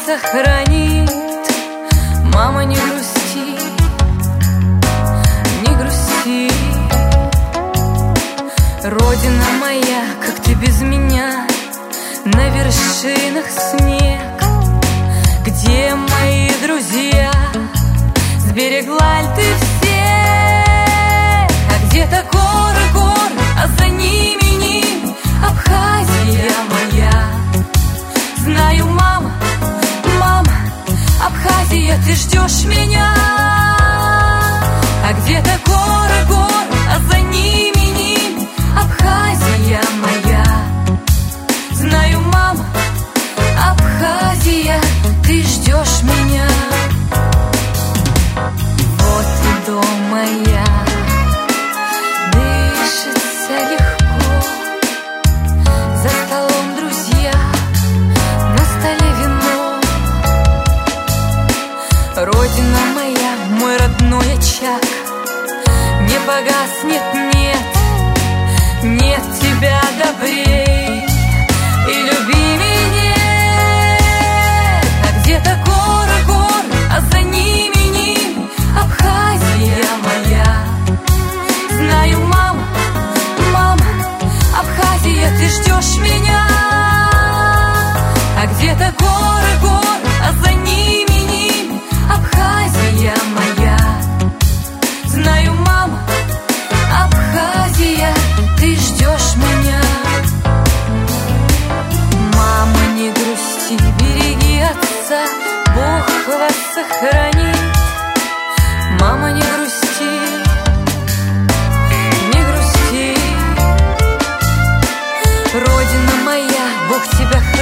сохранит. Мама, не грусти, не грусти. Родина моя, как ты без меня? На вершинах снег. Где мои друзья? Сберегла ли ты всех? А где-то горы, а за ними Ним, Абхазия моя. Знаю, мама, Абхазия, ты ждешь меня. А где-то горы, а за ними Ним, Абхазия моя. Знаю, мама, Абхазия, ты ждешь меня. Вот и дом моя, дышится легко. За столом друзья, на столе вино. Родина моя, мой родной очаг, не погаснет, нет, нет тебя добрей и любимей нет. А где-то горы, а за ними Ним, Абхазия моя. Знаю, мама, Абхазия, ты ждешь меня. А где-то горы, а за ними Ним, Абхазия моя. Знаю, мама, Абхазия, ты ждешь меня. Мама, не грусти, береги отца, Бог вас сохранит. Мама, не грусти, не грусти. Родина моя, Бог тебя хранит.